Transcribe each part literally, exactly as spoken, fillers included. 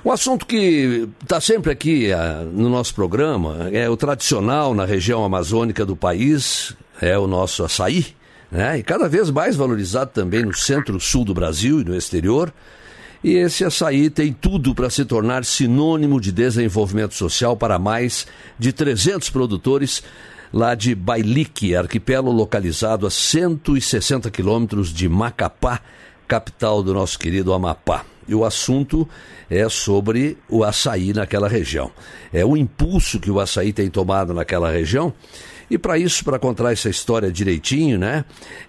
O assunto que está sempre aqui uh, no nosso programa é o tradicional na região amazônica do país, é o nosso açaí, né? E cada vez mais valorizado também no centro-sul do Brasil e no exterior. E esse açaí tem tudo para se tornar sinônimo de desenvolvimento social para mais de trezentos produtores lá de Bailique, arquipélago localizado a cento e sessenta quilômetros de Macapá, capital do nosso querido Amapá. E o assunto é sobre o açaí naquela região. É o impulso que o açaí tem tomado naquela região. E para isso, para contar essa história direitinho, né?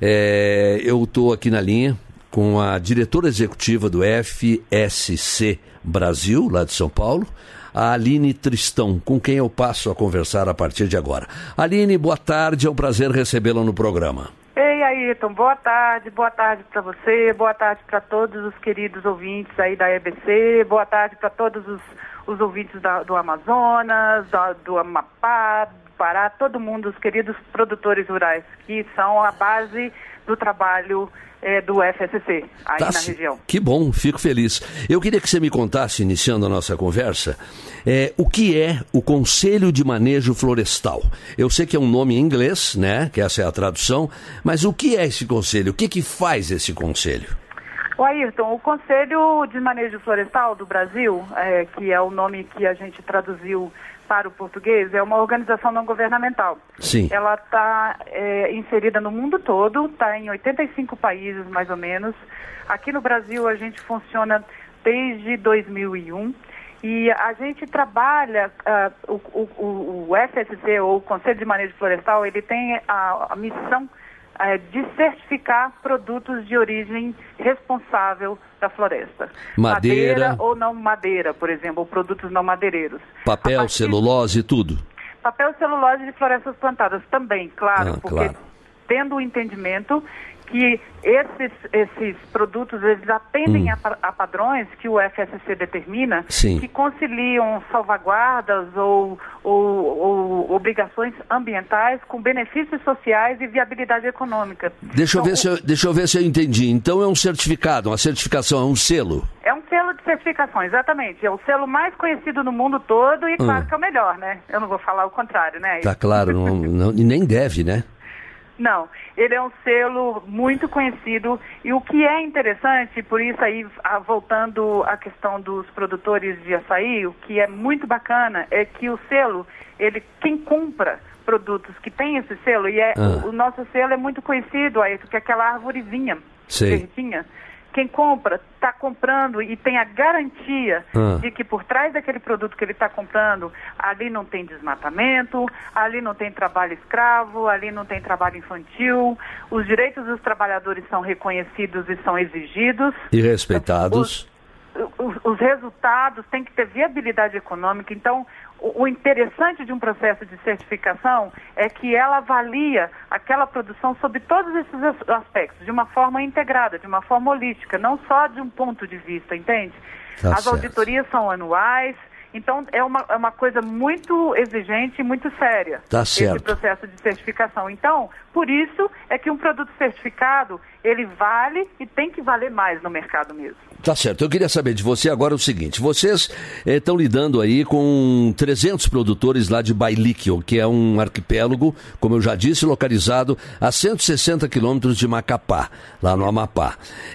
É, eu estou aqui na linha com a diretora executiva do F S C Brasil, lá de São Paulo, a Aline Tristão, com quem eu passo a conversar a partir de agora. Aline, boa tarde, é um prazer recebê-la no programa. Ei, Ayrton, boa tarde, boa tarde para você, boa tarde para todos os queridos ouvintes aí da E B C, boa tarde para todos os, os ouvintes da, do Amazonas, da, do Amapá, do Pará, todo mundo, os queridos produtores rurais, que são a base do trabalho é, do F S C, aí tá, na região. Que bom, fico feliz. Eu queria que você me contasse, iniciando a nossa conversa, é, o que é o Conselho de Manejo Florestal. Eu sei que é um nome em inglês, né, que essa é a tradução, mas o que é esse conselho? O que que faz esse conselho? O Ayrton, o Conselho de Manejo Florestal do Brasil, é, que é o nome que a gente traduziu para o português, é uma organização não governamental. Sim. Ela está é, inserida no mundo todo, está em oitenta e cinco países mais ou menos. Aqui no Brasil a gente funciona desde dois mil e um e a gente trabalha, uh, o, o, o F S C, ou o Conselho de Manejo Florestal, ele tem a, a missão uh, de certificar produtos de origem responsável da floresta. Madeira, madeira ou não madeira, por exemplo, ou produtos não madeireiros. Papel, partir... celulose, tudo. Papel, celulose de florestas plantadas também, claro, ah, porque claro. Tendo o entendimento que esses, esses produtos, eles atendem hum. a, a padrões que o F S C determina, Sim. que conciliam salvaguardas ou, ou, ou obrigações ambientais com benefícios sociais e viabilidade econômica. Deixa, então, eu ver se eu, deixa eu ver se eu entendi. Então é um certificado, uma certificação, é um selo? É um selo de certificação, exatamente. É o selo mais conhecido no mundo todo e claro hum. que é o melhor, né? Eu não vou falar o contrário, né? Tá claro, não, não, e nem deve, né? Não, ele é um selo muito conhecido e o que é interessante, por isso aí, voltando à questão dos produtores de açaí, o que é muito bacana é que o selo, ele, quem compra produtos que tem esse selo, e é, ah. o, o nosso selo é muito conhecido, aí, porque é aquela arvorezinha verdinha. Quem compra, está comprando e tem a garantia ah. de que por trás daquele produto que ele está comprando, ali não tem desmatamento, ali não tem trabalho escravo, ali não tem trabalho infantil, os direitos dos trabalhadores são reconhecidos e são exigidos. E respeitados. Os, os, os resultados têm que ter viabilidade econômica, então... O interessante de um processo de certificação é que ela avalia aquela produção sob todos esses aspectos, de uma forma integrada, de uma forma holística, não só de um ponto de vista, entende? Tá As certo. auditorias são anuais, então é uma, é uma coisa muito exigente e muito séria, tá esse certo. processo de certificação. Então, por isso é que um produto certificado, ele vale e tem que valer mais no mercado mesmo. Tá certo, eu queria saber de você agora o seguinte, vocês estão eh, lidando aí com trezentos produtores lá de Bailique, que é um arquipélago, como eu já disse, localizado a cento e sessenta quilômetros de Macapá, lá no Amapá.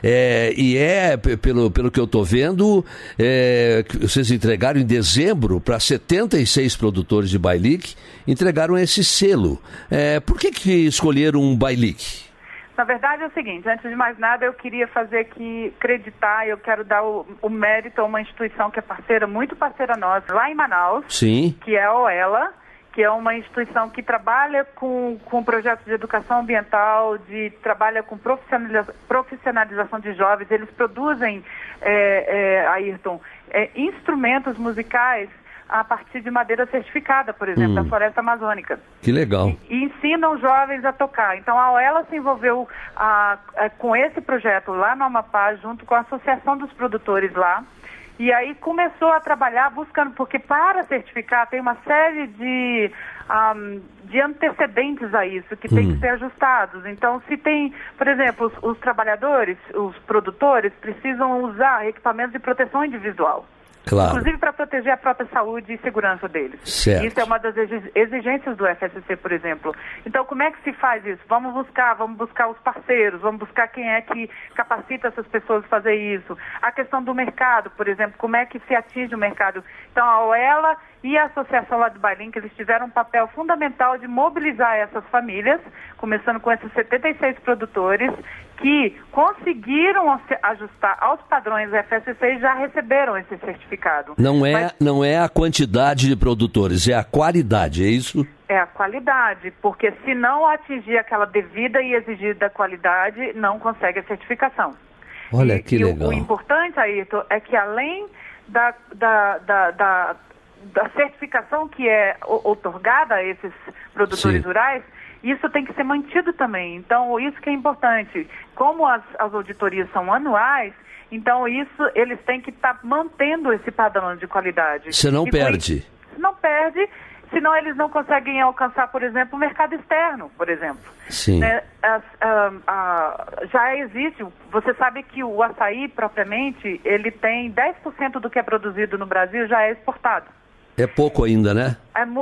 É, e é, pelo, pelo que eu estou vendo, é, vocês entregaram em dezembro para setenta e seis produtores de Bailique, entregaram esse selo. É, por que que escolheram um Bailique? Na verdade é o seguinte, antes de mais nada eu queria fazer aqui, acreditar, eu quero dar o, o mérito a uma instituição que é parceira, muito parceira nossa, lá em Manaus, Sim. que é a OELA, que é uma instituição que trabalha com, com projetos de educação ambiental, de, trabalha com profissionaliza, profissionalização de jovens, eles produzem, é, é, Ayrton, é, instrumentos musicais a partir de madeira certificada, por exemplo, hum. da floresta amazônica. Que legal. E, e ensinam jovens a tocar. Então, a OELA se envolveu a, a, com esse projeto lá no Amapá, junto com a Associação dos Produtores lá, e aí começou a trabalhar buscando, porque para certificar tem uma série de, um, de antecedentes a isso, que hum. tem que ser ajustados. Então, se tem, por exemplo, os, os trabalhadores, os produtores, precisam usar equipamentos de proteção individual. Claro. Inclusive para proteger a própria saúde e segurança deles. Certo. Isso é uma das exigências do F S C, por exemplo. Então, como é que se faz isso? Vamos buscar, vamos buscar os parceiros, vamos buscar quem é que capacita essas pessoas a fazer isso. A questão do mercado, por exemplo, como é que se atinge o mercado. Então, a OELA e a Associação lá do Bailink, eles tiveram um papel fundamental de mobilizar essas famílias, começando com esses setenta e seis produtores, que conseguiram ajustar aos padrões do F S C e já receberam esse certificado. Não é, Mas, não é a quantidade de produtores, é a qualidade, é isso? É a qualidade, porque se não atingir aquela devida e exigida qualidade, não consegue a certificação. Olha e, que e legal. O, o importante, Ayrton, é que além da, da, da, da, da certificação que é outorgada a esses produtores Sim. rurais, isso tem que ser mantido também. Então, isso que é importante. Como as, as auditorias são anuais, então isso eles têm que estar tá mantendo esse padrão de qualidade. Você não e perde. Isso, não perde, senão eles não conseguem alcançar, por exemplo, o mercado externo, por exemplo. Sim. Né? A, a, a, já existe, você sabe que o açaí, propriamente, ele tem dez por cento do que é produzido no Brasil já é exportado. É pouco ainda, né?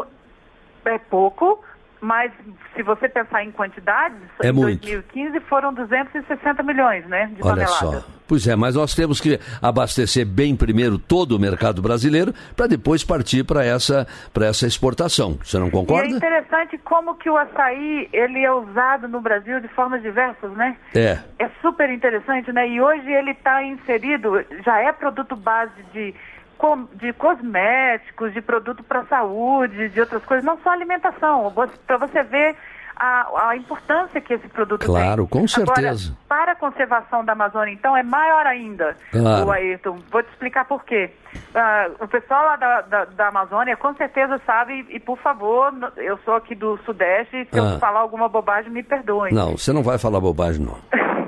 É, é pouco, mas se você pensar em quantidades, é em muito. dois mil e quinze foram duzentos e sessenta milhões, né, de Olha toneladas. só. Pois é, mas nós temos que abastecer bem primeiro todo o mercado brasileiro para depois partir para essa, para essa exportação. Você não concorda? E é interessante como que o açaí, ele é usado no Brasil de formas diversas, né? É. É super interessante, né? E hoje ele está inserido, já é produto base de de cosméticos, de produto para saúde, de outras coisas, não só alimentação, para você ver a, a importância que esse produto claro, tem. Claro, com certeza. Agora, para a conservação da Amazônia, então, é maior ainda, claro. o Ayrton. Vou te explicar por quê. Uh, o pessoal lá da, da, da Amazônia com certeza sabe, e por favor, eu sou aqui do Sudeste, se ah. eu falar alguma bobagem, me perdoem. Não, você não vai falar bobagem, não.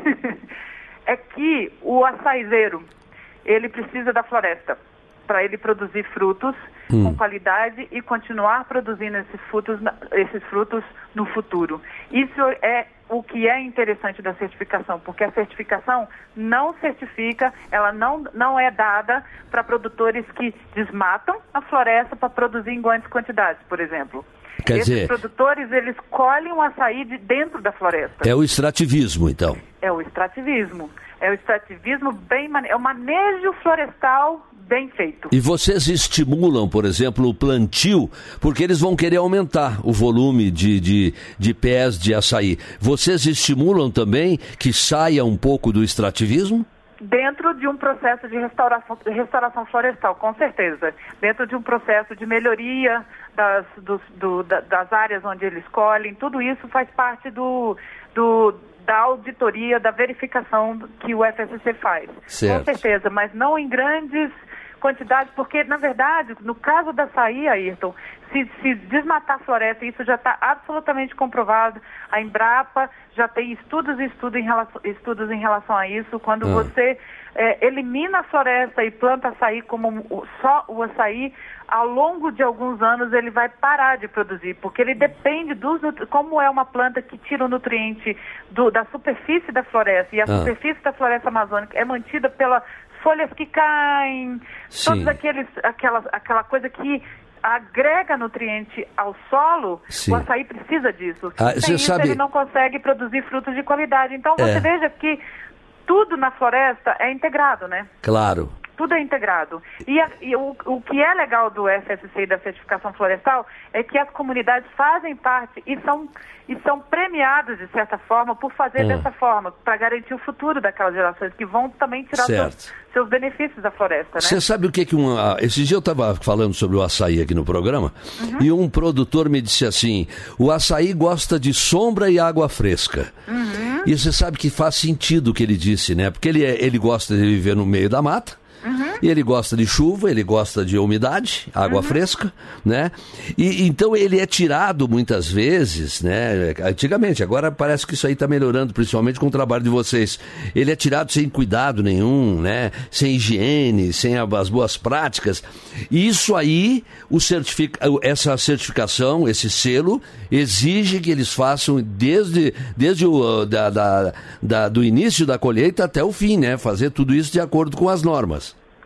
É que o açaizeiro, ele precisa da floresta para ele produzir frutos hum. com qualidade e continuar produzindo esses frutos, esses frutos no futuro. Isso é o que é interessante da certificação, porque a certificação não certifica, ela não, não é dada para produtores que desmatam a floresta para produzir em grandes quantidades, por exemplo. Quer Esses dizer, produtores, eles colhem o açaí de dentro da floresta. É o extrativismo, então. É o extrativismo. É o extrativismo bem... Mane... É o manejo florestal bem feito. E vocês estimulam, por exemplo, o plantio, porque eles vão querer aumentar o volume de, de, de pés de açaí. Vocês estimulam também que saia um pouco do extrativismo? Dentro de um processo de restauração, de restauração florestal, com certeza. Dentro de um processo de melhoria das, dos, do, da, das áreas onde eles colhem, tudo isso faz parte do, do, da auditoria, da verificação que o F S C faz. Certo. Com certeza, mas não em grandes quantidades, porque, na verdade, no caso da açaí, Ayrton, se, se desmatar a floresta, isso já está absolutamente comprovado. A Embrapa já tem estudos e estudos em relação, estudos em relação a isso. Quando ah. você é, elimina a floresta e planta açaí como o, só o açaí, ao longo de alguns anos ele vai parar de produzir, porque ele depende dos como é uma planta que tira o nutriente do, da superfície da floresta, e a ah. superfície da floresta amazônica é mantida pela folhas que caem, Sim. todos aqueles, aquela, aquela coisa que agrega nutriente ao solo. Sim. O açaí precisa disso. Ah, Sem isso sabe... ele não consegue produzir frutos de qualidade. Então você é. veja que tudo na floresta é integrado, né? Claro. Tudo é integrado. E, a, e o, o que é legal do F S C e da certificação florestal é que as comunidades fazem parte e são, e são premiadas, de certa forma, por fazer ah. dessa forma, para garantir o futuro daquelas gerações que vão também tirar seus, seus benefícios da floresta, né? Você sabe o que que um... Esse dia eu estava falando sobre o açaí aqui no programa, uhum. e um produtor me disse assim, o açaí gosta de sombra e água fresca. Uhum. E você sabe que faz sentido o que ele disse, né? Porque ele, ele gosta de viver no meio da mata, Uhum. e ele gosta de chuva, ele gosta de umidade, água uhum. fresca, né? E então ele é tirado muitas vezes, né? Antigamente, agora parece que isso aí está melhorando, principalmente com o trabalho de vocês. Ele é tirado sem cuidado nenhum, né? Sem higiene, sem as boas práticas. E isso aí, o certific... essa certificação, esse selo, exige que eles façam desde, desde o da, da, da, do início da colheita até o fim, né? Fazer tudo isso de acordo com as normas.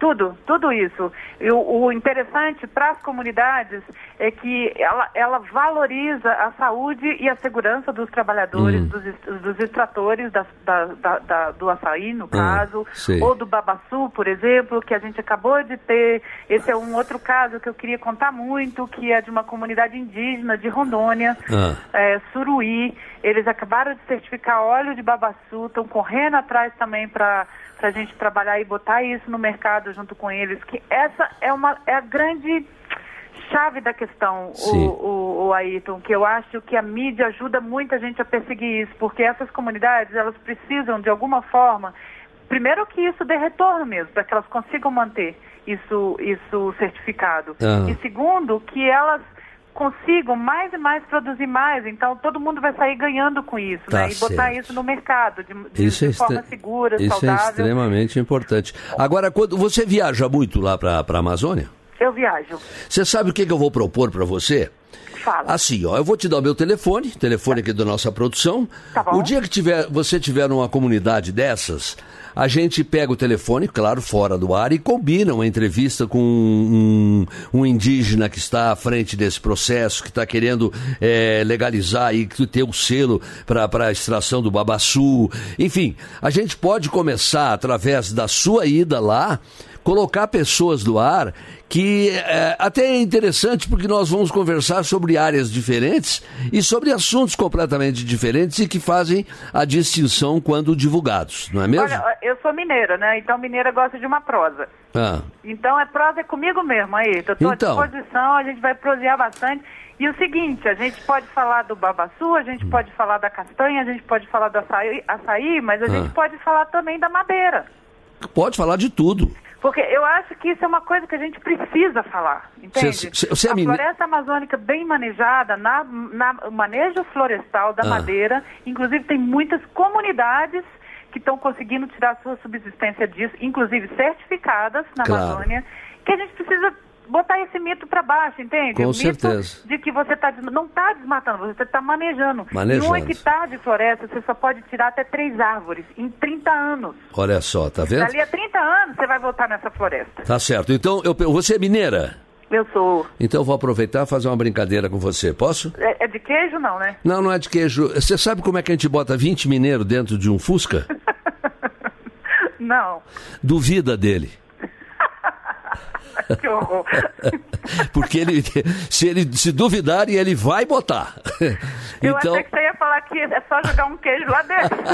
Tudo, tudo isso. E o, o interessante para as comunidades é que ela, ela valoriza a saúde e a segurança dos trabalhadores, hum. dos, dos extratores da, da, da, da, do açaí, no caso, ah, ou do babaçu, por exemplo, que a gente acabou de ter. Esse é um outro caso que eu queria contar muito, que é de uma comunidade indígena de Rondônia, ah. é, Suruí. Eles acabaram de certificar óleo de babaçu, estão correndo atrás também para a gente trabalhar e botar isso no mercado junto com eles, que essa é, uma, é a grande chave da questão, o, o, o Ayrton, que eu acho que a mídia ajuda muita gente a perseguir isso, porque essas comunidades, elas precisam, de alguma forma, primeiro que isso dê retorno mesmo, para que elas consigam manter isso, isso certificado. Ah. E segundo, que elas consigam mais e mais produzir mais, então todo mundo vai sair ganhando com isso, tá, né? E botar certo. Isso no mercado, de, de, isso de é forma extre... segura, isso saudável. Isso é extremamente importante. Agora, quando você viaja muito lá para a Amazônia? Eu viajo. Você sabe o que, que eu vou propor para você? Fala. Assim, ó, eu vou te dar o meu telefone, telefone aqui da nossa produção. Tá bom. O dia que tiver, você tiver numa comunidade dessas, a gente pega o telefone, claro, fora do ar, e combina uma entrevista com um, um indígena que está à frente desse processo, que está querendo é, legalizar e ter o selo para a extração do babaçu. Enfim, a gente pode começar, através da sua ida lá, colocar pessoas do ar que é, até é interessante porque nós vamos conversar sobre áreas diferentes e sobre assuntos completamente diferentes e que fazem a distinção quando divulgados, não é mesmo? Olha, eu sou mineira, né? Então mineira gosta de uma prosa. Ah. Então é prosa é comigo mesmo, aí. Eu estou então. à disposição, a gente vai prosear bastante. E o seguinte, a gente pode falar do babaçu, a gente hum. pode falar da castanha, a gente pode falar do açaí, açaí mas a ah. gente pode falar também da madeira. Pode falar de tudo. Porque eu acho que isso é uma coisa que a gente precisa falar, entende? Cê, cê, cê é a mine... floresta amazônica bem manejada, na, na manejo florestal da ah. madeira, inclusive tem muitas comunidades que estão conseguindo tirar sua subsistência disso, inclusive certificadas na claro. Amazônia, que a gente precisa botar esse mito para baixo, entende? Com o certeza. Mito de que você tá, não está desmatando, você está manejando. manejando. Em um hectare de floresta, você só pode tirar até três árvores em trinta anos. Olha só, tá vendo? Dali a trinta anos, você vai voltar nessa floresta. Tá certo. Então, eu, você é mineira? Eu sou. Então, eu vou aproveitar e fazer uma brincadeira com você. Posso? É, é de queijo, não, né? Não, não é de queijo. Você sabe como é que a gente bota vinte mineiros dentro de um Fusca? Não. Duvida dele. Que horror. Porque ele, se ele se duvidar, ele vai botar. Eu então... achei que você ia falar que é só jogar um queijo lá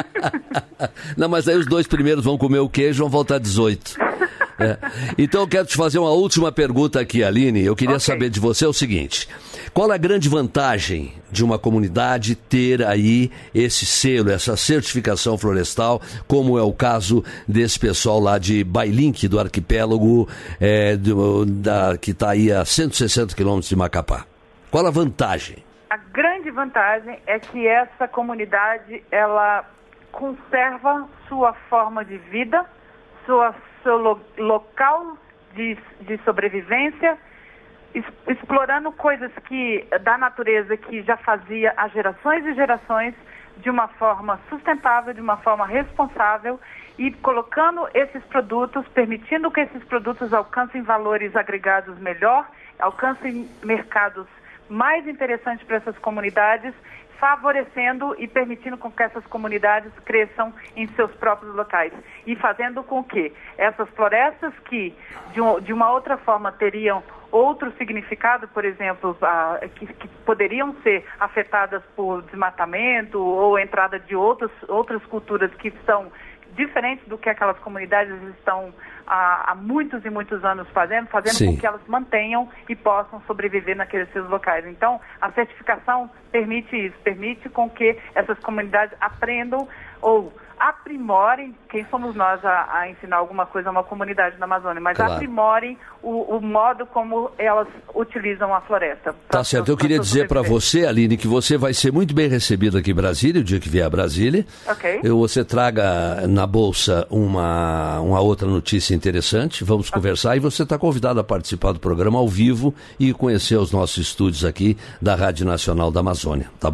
dentro. Não, mas aí os dois primeiros vão comer o queijo e vão voltar dezoito. É. Então eu quero te fazer uma última pergunta aqui, Aline. Eu queria okay. saber de você o seguinte: qual é a grande vantagem de uma comunidade ter aí esse selo, essa certificação florestal, como é o caso desse pessoal lá de Bailink, do arquipélago, é, do, da, que está aí a cento e sessenta quilômetros de Macapá? Qual a vantagem? A grande vantagem é que essa comunidade, ela conserva sua forma de vida, sua seu lo, local de, de sobrevivência, es, explorando coisas que, da natureza que já fazia há gerações e gerações, de uma forma sustentável, de uma forma responsável, e colocando esses produtos, permitindo que esses produtos alcancem valores agregados melhor, alcancem mercados mais interessantes para essas comunidades, favorecendo e permitindo com que essas comunidades cresçam em seus próprios locais. E fazendo com que essas florestas que, de, um, de uma outra forma, teriam outro significado, por exemplo, a, que, que poderiam ser afetadas por desmatamento ou entrada de outros, outras culturas que são diferentes do que aquelas comunidades estão há, há muitos e muitos anos fazendo, fazendo Sim. com que elas mantenham e possam sobreviver naqueles seus locais. Então, a certificação permite isso, permite com que essas comunidades aprendam ou aprimorem, quem somos nós a, a ensinar alguma coisa a uma comunidade na Amazônia, mas claro. aprimorem o, o modo como elas utilizam a floresta. Tá certo, eu queria dizer para você, Aline, que você vai ser muito bem recebida aqui em Brasília, o dia que vier a Brasília. Ok. Eu, você traga na bolsa uma, uma outra notícia interessante, vamos okay. conversar, e você está convidado a participar do programa ao vivo e conhecer os nossos estúdios aqui da Rádio Nacional da Amazônia, tá bom?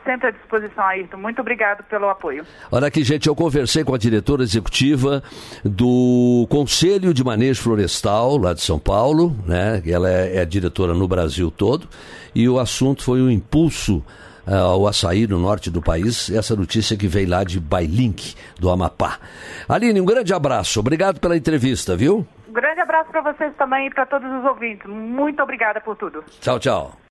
sempre à disposição, Ayrton. Muito obrigado pelo apoio. Olha aqui, gente, eu conversei com a diretora executiva do Conselho de Manejo Florestal, lá de São Paulo, né? Ela é, é diretora no Brasil todo, e o assunto foi o impulso uh, ao açaí no norte do país, essa notícia que veio lá de Bailink, do Amapá. Aline, um grande abraço, obrigado pela entrevista, viu? Um grande abraço para vocês também e para todos os ouvintes. Muito obrigada por tudo. Tchau, tchau.